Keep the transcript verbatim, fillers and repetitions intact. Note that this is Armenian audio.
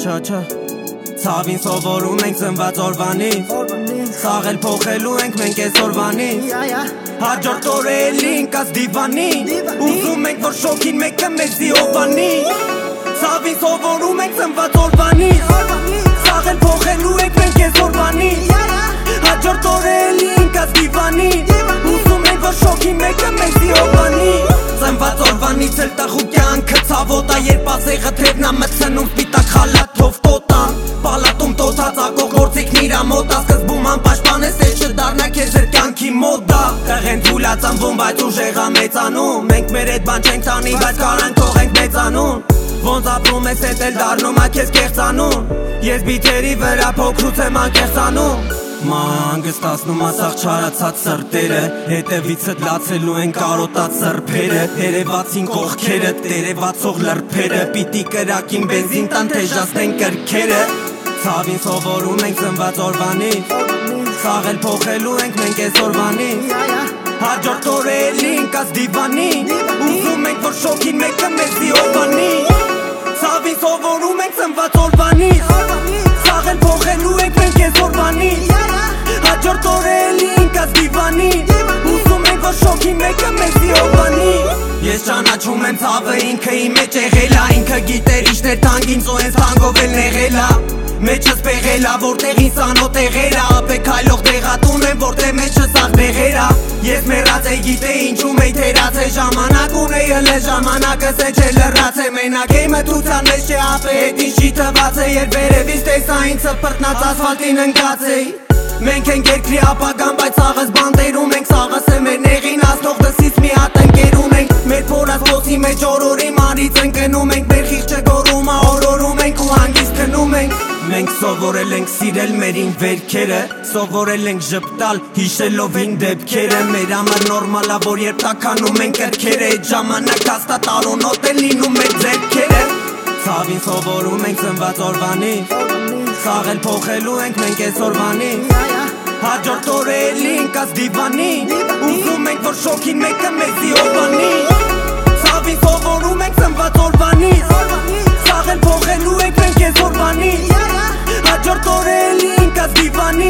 չա չա Ցավին սովորում ենք ծնված օրվանից Սաղել փոխելու ենք մենք այս օրվանից Հաջորդ օրը էլի ընկած դիվանին Ուզում ենք որ շոքին մեկը մեզի օվանի Ցավին սովորում ենք ծնված օրվանից Սաղել փոխելու ենք մենք այս օրվանից Հաջորդ օրը էլի ընկած դիվանին Ուզում ենք որ շոքին մեկը մեզի օվանի Ծնված օրվանից էլ տղու կյանքը ցավոտ ա Երբ ասեղը թրևնա մտցնում սպիտակ խալաթով տոտան Պալատում տոտած ակող գործիքն իրա մոտ ա Սկզբում անպաշտպան ես էլ չդառնա քեզ էր կյանքի մոդա Տեղեն թույլ ա ծնվում բայց ուժեղ ա մեծանում Մենք մեր հետ բան չենք տանի բայց կարանք թողենք մեծանուն Ոնց ապրում ես էդ էլ դառնում ա քեզ կեղծանուն Ես բիթերի վրա փոքրուց եմ անկեղծանում Մանգստացնում ասաղ չարացած սրտերը Հետևիցդ լացելու են կարոտած սրբերը Երևացին կողքերը, տերևացող լրբերը Պիտի կրակին բենզին տան թեժացնեն կրքերը Ցավին սովորում ենք ծնված օրվանից Սաղել փոխելու ենք մենք այս օրվանից Հաջորդ օրը էլի ընկած դիվանին Ուզում ենք որ շոքին մեկը մեզի օվանի Ցավին սովորում ենք ծնված օրվանից Սաղել փոխելու ենք մենք այս օրվանից Հաջորդ օրը էլի ընկած դիվանին Ուզում ենք որ շոքին մեկը մեզի օվանի Ես ճանաչում եմ ցավը ինքը իմ մեջ եղել ա Ինքը գիտեր իշներ թանկին ծոհենց թանկով էլ նեղել ա Մեջս պեղել ա որտեղին սանոտ եղեր ա Ապեք հայլող տեղատուն եմ որտեղ մեջս աղ նեղեր ա Ես մեռած էի գիտե ինչում էի թերած է Ժամանակ ունեի հլե ժամանակս է չէ լրած է Մենակ էի մտրության մեջ չէ ապե հետ ինչի թված է Երբ վերևից տեսա ինձ սպրտնած ասվալտին ընկած էի Մենք ենք երկրի ապագան բայց սաղս բանդերում ենք Սաղս է մեր նեղին ասնող դսից մի հատ ընկերում ենք Մեր փորած ոսի մեջ օրորի մանից ընկնում ենք Մեր խիղճը գորում ա օրորում ենք ու հանգիստ քնում ենք Մենք սովորել ենք սիրել մերին վերքերը Սովորել ենք ժպտալ հիշելով ին դեպքերը Մեր համար նորմալ ա որ երբ տաքանում ենք կրքերը Այդ ժամանակ հաստատ արոնոտ է լինում մեր ձեռքերը Ցավին սովորում ենք ծնված օրվանից Սաղել փոխելու ենք մենք այս օրվանից Հաջորդ օրը էլի ընկած դիվանին Ուզում ենք որ շոքին մեկը մեզի օվանի Ցավին սովորում ենք ծնված օրվանից Սաղել փոխելու ենք մենք այս օրվանից Հաջորդ օրը էլի ընկած դիվանին